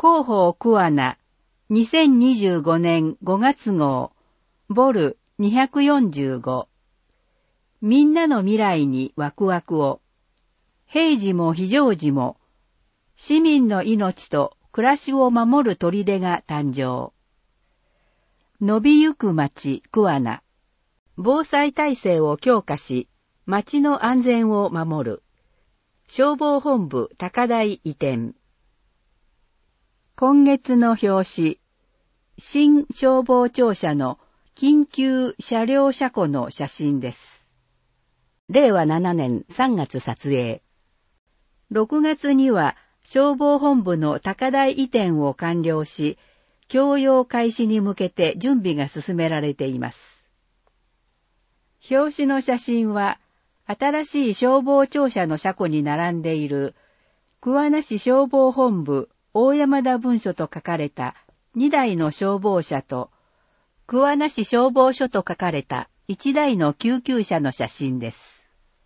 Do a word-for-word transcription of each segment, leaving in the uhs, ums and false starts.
広報桑名にせんにじゅうごねんごがつ号ボルにひゃくよんじゅうごみんなの未来にワクワクを平時も非常時も市民の命と暮らしを守る砦が誕生。伸びゆく町桑名防災体制を強化し町の安全を守る消防本部高台移転。今月の表紙、新消防庁舎の緊急車両車庫の写真です。れいわななねんさんがつ撮影。ろくがつには消防本部の高台移転を完了し、供用開始に向けて準備が進められています。表紙の写真は、新しい消防庁舎の車庫に並んでいる、桑名市消防本部大山田分署と書かれたにだいの消防車と、桑名市消防署と書かれたいちだいの救急車の写真です。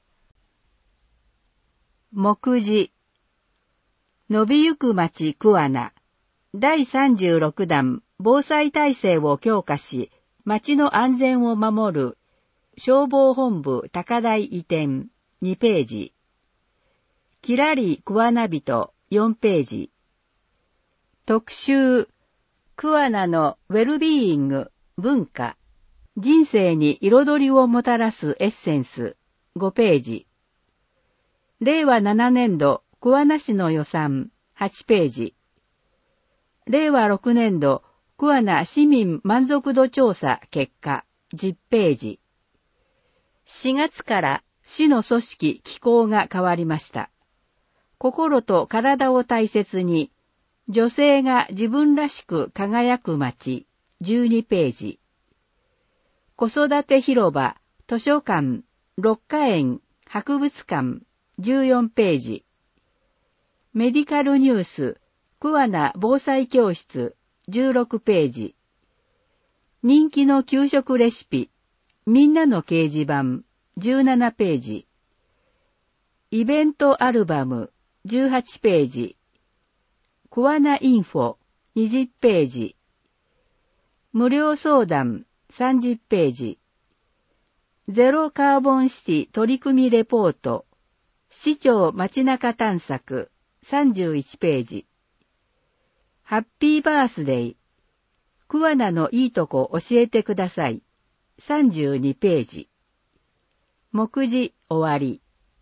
目次。伸びゆく町桑名。だいさんじゅうろくだん防災体制を強化し、町の安全を守る消防本部高台移転にページ。きらり桑名人よんページ。特集、桑名のウェルビーイング、文化、人生に彩りをもたらすエッセンス、ごページ。れいわななねんど、桑名市の予算、はちページ。れいわろくねんど、桑名市民満足度調査結果、じゅっページ。しがつから市の組織機構が変わりました。心と体を大切に、女性が自分らしく輝く街、じゅうにページ。子育て広場、図書館、六花園、博物館、じゅうよんページ。メディカルニュース、桑名防災教室、じゅうろくページ。人気の給食レシピ、みんなの掲示板、じゅうななページ。イベントアルバム、じゅうはちページ。桑名インフォ、にじゅっページ。無料相談、さんじゅっページ。ゼロカーボンシティ取り組みレポート、市長街中探索、さんじゅういちページ。ハッピーバースデー、桑名のいいとこ教えてください、さんじゅうにページ。目次終わり。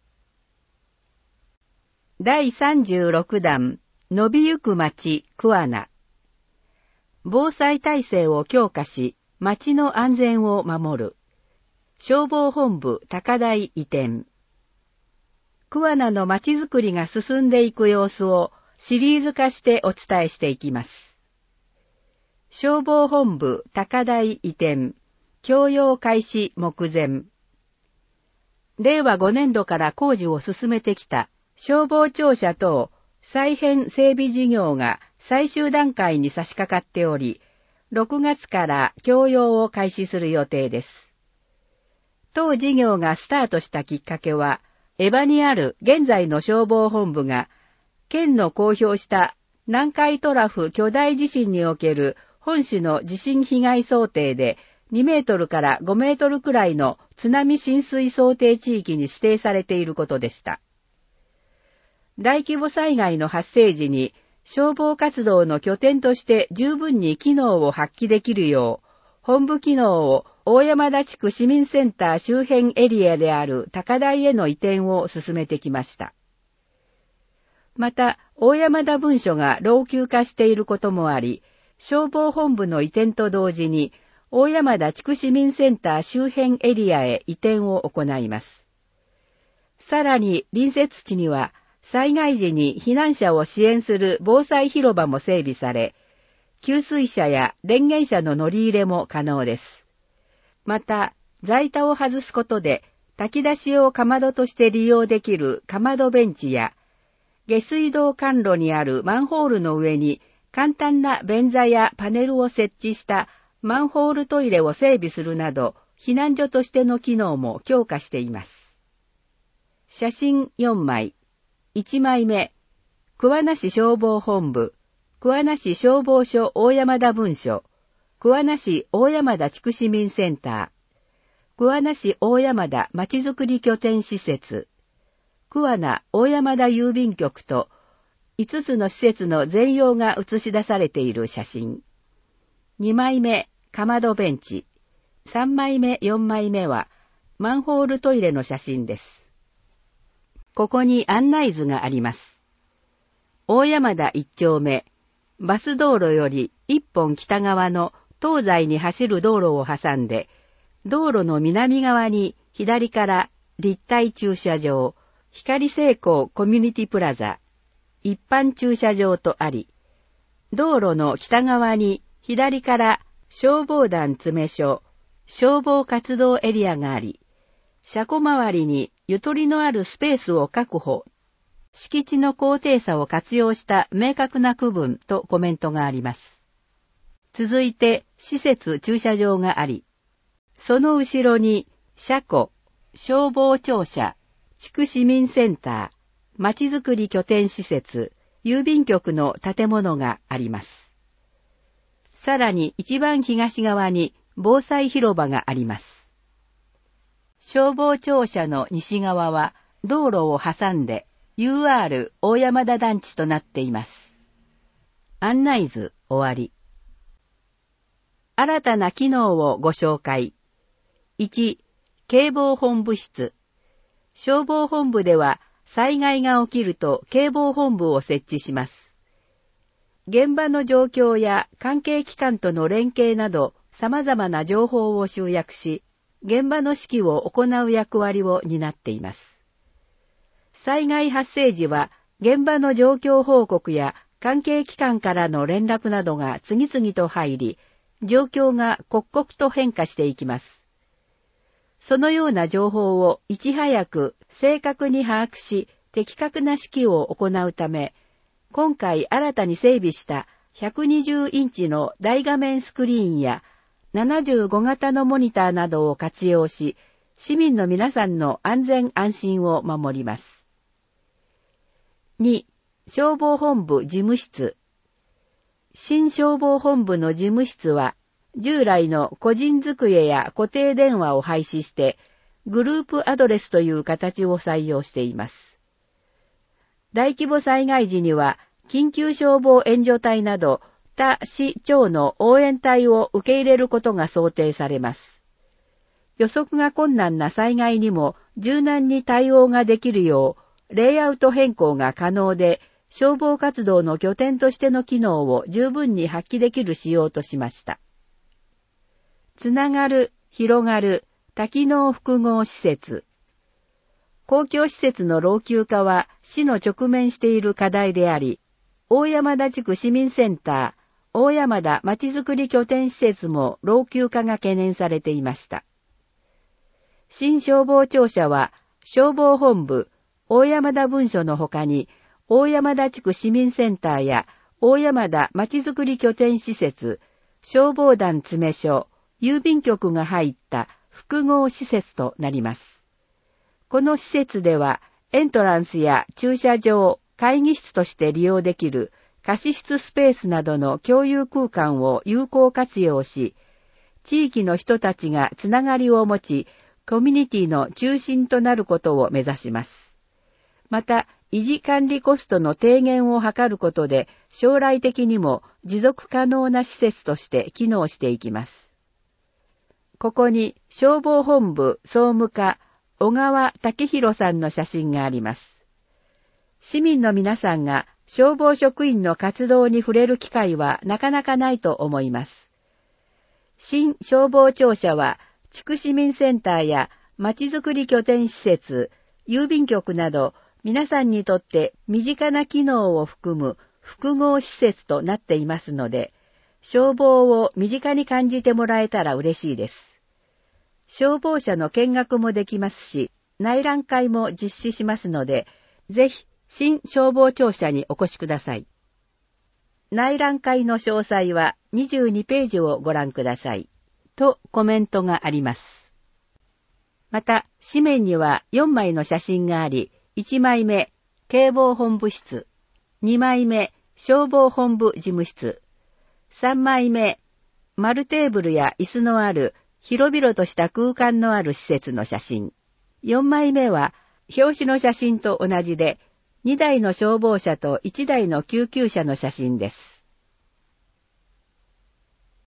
だいさんじゅうろくだん、伸びゆく町桑名。防災体制を強化し、町の安全を守る。消防本部高台移転。桑名の町づくりが進んでいく様子をシリーズ化してお伝えしていきます。消防本部高台移転、供用開始目前。れいわごねんどから工事を進めてきた消防庁舎等再編整備事業が最終段階に差し掛かっており、ろくがつから供用を開始する予定です。当事業がスタートしたきっかけは、江場にある現在の消防本部が、県の公表した南海トラフ巨大地震における本市の地震被害想定でにメートルからごメートルくらいの津波浸水想定地域に指定されていることでした。大規模災害の発生時に消防活動の拠点として十分に機能を発揮できるよう、本部機能を大山田地区市民センター周辺エリアである高台への移転を進めてきました。また、大山田分署が老朽化していることもあり、消防本部の移転と同時に、大山田地区市民センター周辺エリアへ移転を行います。さらに、隣接地には、災害時に避難者を支援する防災広場も整備され、給水車や電源車の乗り入れも可能です。また、在板を外すことで、炊き出し用かまどとして利用できるかまどベンチや、下水道管路にあるマンホールの上に簡単な便座やパネルを設置したマンホールトイレを整備するなど、避難所としての機能も強化しています。写真よんまい。いちまいめ、桑名市消防本部、 桑名市消防署大山田分署、桑名市大山田地区市民センター、桑名市大山田まちづくり拠点施設、桑名大山田郵便局といつつの施設の全容が映し出されている写真。にまいめ、かまどベンチ。さんまいめ、よんまいめはマンホールトイレの写真です。ここに案内図があります。大山田一丁目、バス道路より一本北側の東西に走る道路を挟んで、道路の南側に左から立体駐車場、光成功コミュニティプラザ、一般駐車場とあり、道路の北側に左から消防団詰所、消防活動エリアがあり、車庫周りにゆとりのあるスペースを確保、敷地の高低差を活用した明確な区分とコメントがあります。続いて施設駐車場があり、その後ろに車庫、消防庁舎、地区市民センター、まちづくり拠点施設、郵便局の建物があります。さらに一番東側に防災広場があります。消防庁舎の西側は道路を挟んで ユーアール 大山田団地となっています。案内図終わり。新たな機能をご紹介。いち、警防本部室。消防本部では災害が起きると警防本部を設置します。現場の状況や関係機関との連携など様々な情報を集約し、現場の指揮を行う役割を担っています。災害発生時は現場の状況報告や関係機関からの連絡などが次々と入り、状況が刻々と変化していきます。そのような情報をいち早く正確に把握し、的確な指揮を行うため、今回新たに整備したひゃくにじゅうインチの大画面スクリーンやななじゅうご型のモニターなどを活用し、市民の皆さんの安全安心を守ります。に、消防本部事務室。新消防本部の事務室は、従来の個人机や固定電話を廃止して、グループアドレスという形を採用しています。大規模災害時には、緊急消防援助隊など、他市町の応援隊を受け入れることが想定されます。予測が困難な災害にも柔軟に対応ができるよう、レイアウト変更が可能で、消防活動の拠点としての機能を十分に発揮できる仕様としました。つながる、広がる、多機能複合施設。公共施設の老朽化は市の直面している課題であり、大山田地区市民センター、大山田まちづくり拠点施設も老朽化が懸念されていました。新消防庁舎は消防本部、大山田分署の他に、大山田地区市民センターや大山田まちづくり拠点施設、消防団詰所、郵便局が入った複合施設となります。この施設ではエントランスや駐車場、会議室として利用できる貸し室スペースなどの共有空間を有効活用し、地域の人たちがつながりを持ち、コミュニティの中心となることを目指します。また、維持管理コストの低減を図ることで、将来的にも持続可能な施設として機能していきます。ここに消防本部総務課小川武弘さんの写真があります。市民の皆さんが消防職員の活動に触れる機会はなかなかないと思います。新消防庁舎は地区市民センターやまちづくり拠点施設、郵便局など皆さんにとって身近な機能を含む複合施設となっていますので、消防を身近に感じてもらえたら嬉しいです。消防車の見学もできますし、内覧会も実施しますので、ぜひ新消防庁舎にお越しください。内覧会の詳細はにじゅうにページをご覧ください。とコメントがあります。また、紙面にはよんまいの写真があり、いちまいめ、警防本部室、にまいめ、 消防本部事務室。さんまいめ、丸テーブルや椅子のある広々とした空間のある施設の写真。よんまいめは表紙の写真と同じで、にだいの消防車といちだいの救急車の写真です。